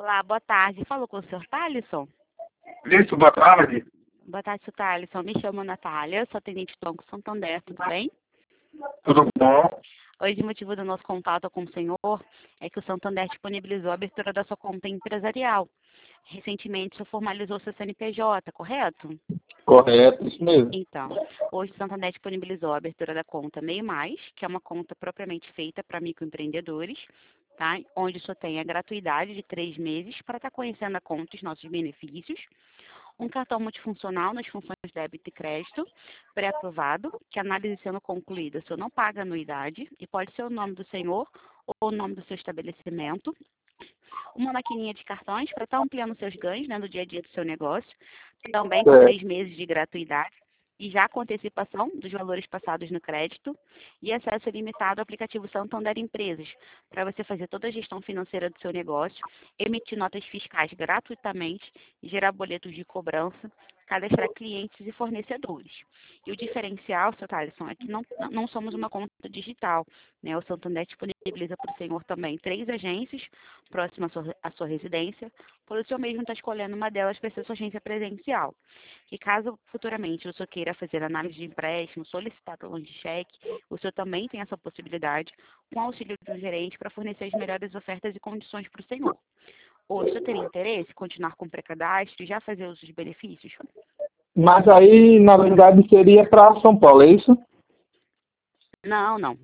Olá, boa tarde. Falou com o senhor Thalisson? Isso, boa tarde. Boa tarde, senhor Thalisson. Me chamo Natália, sou atendente do Banco Santander, tudo bem? Tudo bom? Hoje, o motivo do nosso contato com o senhor é que o Santander disponibilizou a abertura da sua conta empresarial. Recentemente, o senhor formalizou seu CNPJ, correto? Correto, isso mesmo. Então, hoje o Santander disponibilizou a abertura da conta MEI+, que é uma conta propriamente feita para microempreendedores, tá? Onde só tem a gratuidade de 3 meses para estar conhecendo a conta e os nossos benefícios. Um cartão multifuncional nas funções débito e crédito, pré-aprovado, que a análise sendo concluída, o senhor não paga anuidade, e pode ser o nome do senhor ou o nome do seu estabelecimento. Uma maquininha de cartões para estar ampliando seus ganhos, né, no dia a dia do seu negócio, também com 3 meses de gratuidade, e já com antecipação dos valores passados no crédito, e acesso ilimitado ao aplicativo Santander Empresas, para você fazer toda a gestão financeira do seu negócio, emitir notas fiscais gratuitamente, gerar boletos de cobrança, cadastrar clientes e fornecedores. E o diferencial, seu Thalisson, é que não somos uma conta digital, né? O Santander disponibiliza para o senhor também 3 agências próximas à sua residência, por o senhor mesmo estar escolhendo uma delas para ser sua agência presencial. E caso futuramente o senhor queira fazer análise de empréstimo, solicitar talão de cheque, o senhor também tem essa possibilidade, com auxílio do gerente, para fornecer as melhores ofertas e condições para o senhor. Ou o senhor teria interesse em continuar com o pré-cadastro e já fazer uso dos benefícios? Mas aí, na verdade, seria para São Paulo, é isso? Não, não.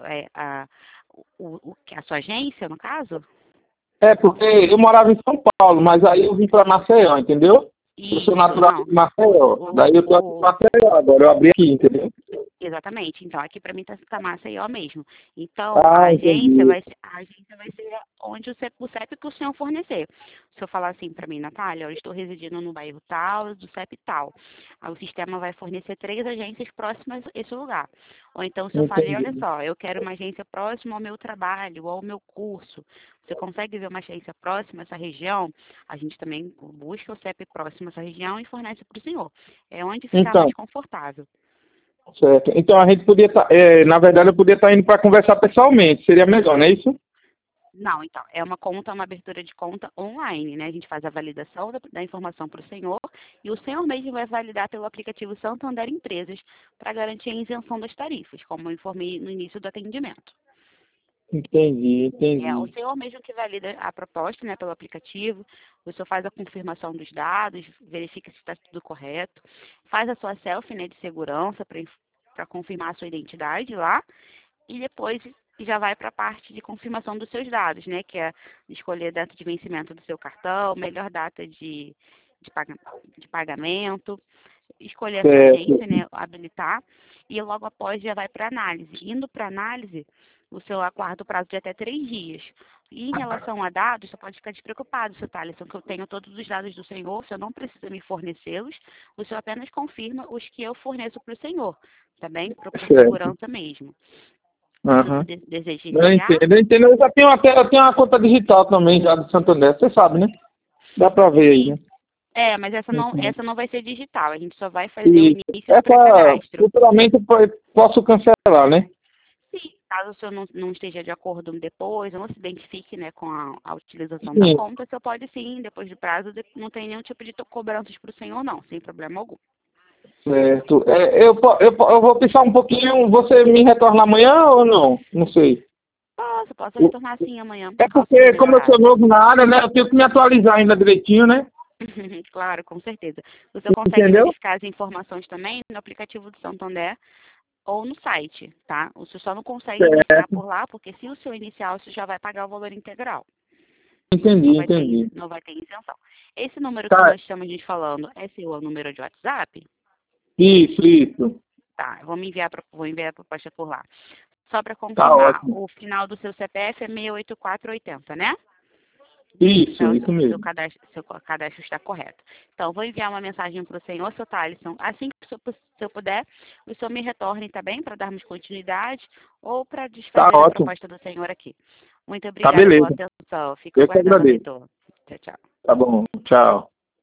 A sua agência, no caso? É, porque eu morava em São Paulo, mas aí eu vim para Maceió, entendeu? Eu sou Isso, natural não. de Maceió. Daí eu tô aqui em Maceió agora, eu abri aqui, entendeu? Exatamente. Então, aqui para mim tá Maceió mesmo. Então, Ah, entendi. a agência vai ser onde o CEP que o senhor fornecer. Se eu falar assim para mim, Natália, eu estou residindo no bairro tal, do CEP tal. Aí o sistema vai fornecer 3 agências próximas a esse lugar. Ou então, se eu falei, olha Entendi. só, eu quero uma agência próxima ao meu trabalho, ou ao meu curso. Você consegue ver uma agência próxima a essa região? A gente também busca o CEP próximo a essa região e fornece para o senhor. É onde ficar Então, mais confortável. certo. Então a gente podia estar, na verdade, eu podia estar indo para conversar pessoalmente, seria melhor, não é isso? Não, então, é uma abertura de conta online, né? A gente faz a validação da informação para o senhor e o senhor mesmo vai validar pelo aplicativo Santander Empresas para garantir a isenção das tarifas, como eu informei no início do atendimento. Entendi, É o entendi. senhor mesmo que valida a proposta, né, pelo aplicativo, o senhor faz a confirmação dos dados, verifica se está tudo correto, faz a sua selfie, né, de segurança para confirmar a sua identidade lá, e depois já vai para a parte de confirmação dos seus dados, né? Que é escolher a data de vencimento do seu cartão, melhor data de pagamento, escolher a sua Certo. agência, né? Habilitar, e logo após já vai para análise. Indo para análise, o seu aguarda o prazo de até 3 dias. E em relação a dados, você pode ficar despreocupado, seu Thalisson, que eu tenho todos os dados do senhor, o senhor não precisa me fornecê-los, o senhor apenas confirma os que eu forneço para o senhor, tá bem? Por Certo. segurança mesmo. O senhor Aham. deseja Eu iniciar? entendo, eu entendo. Eu já tenho até eu tenho uma conta digital também já do Santander, você sabe, né? Dá pra ver aí, Sim. né? É, mas Uhum. essa não vai ser digital. A gente só vai fazer o E início do essa, pré-cadastro. futuramente eu posso cancelar, né? Sim. Caso o senhor não esteja de acordo depois, ou não se identifique, né, com a utilização da Sim, conta, o senhor pode sim, depois do prazo, não tem nenhum tipo de cobranças para o senhor, não, sem problema algum. certo. Eu vou pensar um pouquinho, você me retorna amanhã ou não? Não sei. Posso retornar sim amanhã. É Qual seria o porque, melhor como eu sou horário? novo na área, né, eu tenho que me atualizar ainda direitinho, né? Claro, com certeza. O senhor consegue Entendeu? verificar as informações também no aplicativo do Santander ou no site, tá? O senhor só não consegue iniciar Certo. por lá, porque se o senhor iniciar, o senhor já vai pagar o valor integral. Entendi, entendi. Não vai ter isenção. Esse número que Tá, nós estamos falando é seu é o número de WhatsApp? isso, isso. Tá, vou enviar a proposta por lá. Só para Tá confirmar, ótimo. o final do seu CPF é 68480, né? Isso, Então, isso mesmo. seu cadastro está correto. Então, vou enviar uma mensagem para o senhor, seu Thalisson. Assim que se eu puder, o senhor me retorne, tá bem? Para darmos continuidade ou para Tá desfazer a ótimo. proposta do senhor aqui. Muito Tá obrigada pela beleza. atenção. Fico Eu que aguardando o agradeço. retorno. Tchau, tchau. Tá bom. Tchau.